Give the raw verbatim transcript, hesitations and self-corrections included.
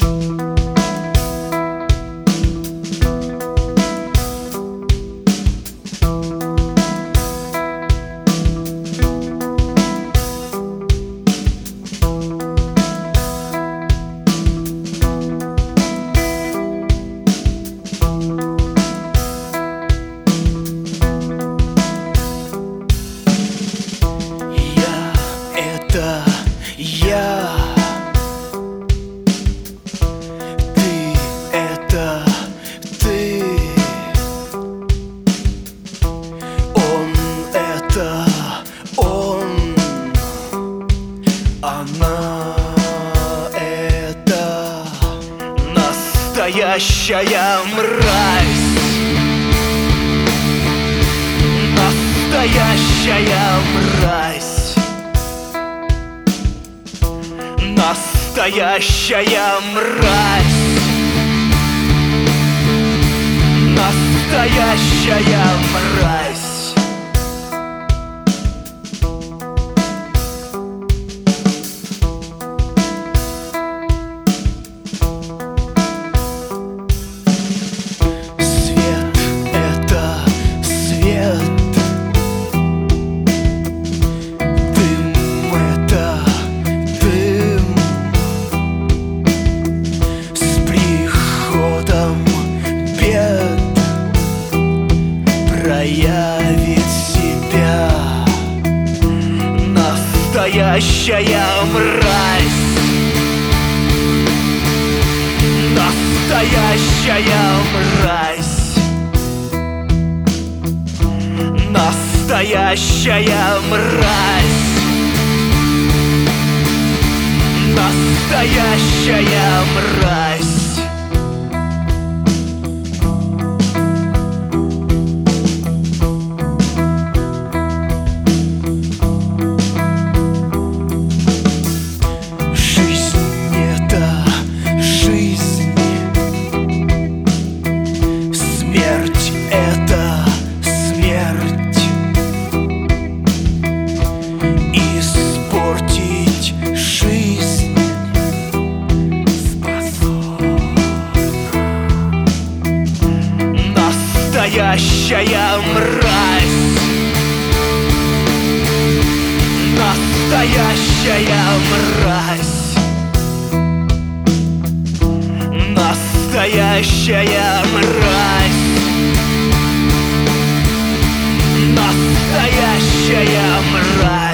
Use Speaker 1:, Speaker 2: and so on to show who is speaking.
Speaker 1: Я, ты — это ты, он — это он, она — это настоящая мразь, настоящая мразь. Настоящая мразь, настоящая мразь. Свет — это свет, дым — это дым. Проявит себя настоящая мразь, настоящая мразь, настоящая мразь, настоящая мразь. Смерть — это смерть. Испортить жизнь способна настоящая мразь, настоящая мразь, настоящая мразь, настоящая мразь.